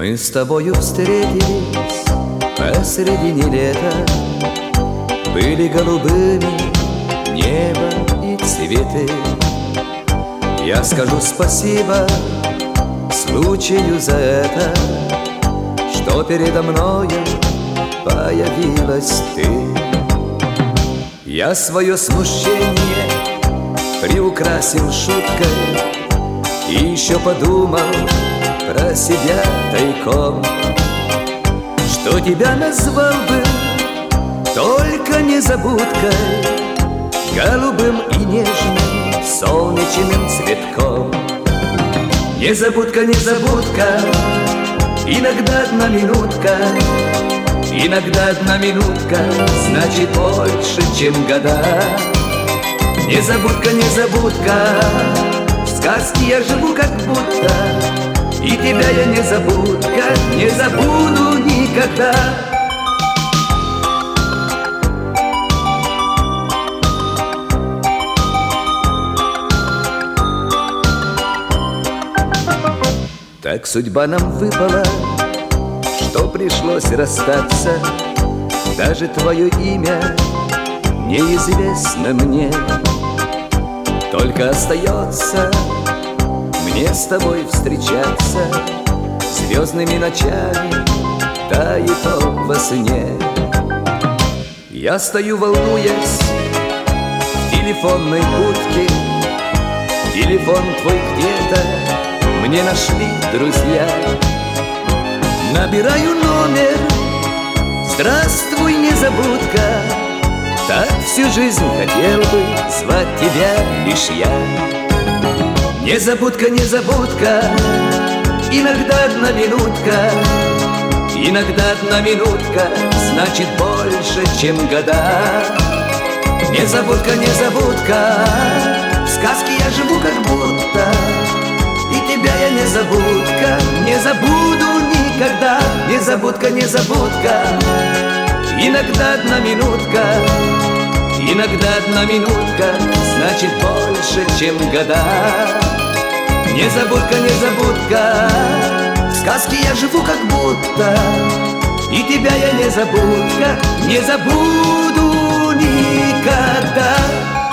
Мы с тобою встретились посредине лета, были голубыми небо и цветы. Я скажу спасибо случаю за это, что передо мною появилась ты. Я свое смущение приукрасил шуткой и еще подумал про себя тайком, что тебя назвал бы только незабудкой, голубым и нежным солнечным цветком. Незабудка, незабудка, иногда одна минутка, иногда одна минутка значит больше, чем года. Незабудка, незабудка, в сказке я живу как будто, и тебя я незабудка, не забуду никогда. Так судьба нам выпала, что пришлось расстаться. Даже твое имя неизвестно мне. Только остается мне с тобой встречаться звездными ночами, да и то во сне. Я стою, волнуясь, в телефонной будке. Телефон твой где-то мне нашли друзья. Набираю номер: здравствуй, незабудка, так всю жизнь хотел бы звать тебя лишь я. Незабудка, незабудка, иногда одна минутка, иногда одна минутка значит больше, чем года. Незабудка, незабудка, в сказке я живу как будто, и тебя я незабудка, не забуду никогда. Незабудка, незабудка, иногда одна минутка, иногда одна минутка значит больше, чем года. Незабудка, незабудка, в сказке я живу как будто, и тебя я незабудка, не забуду никогда.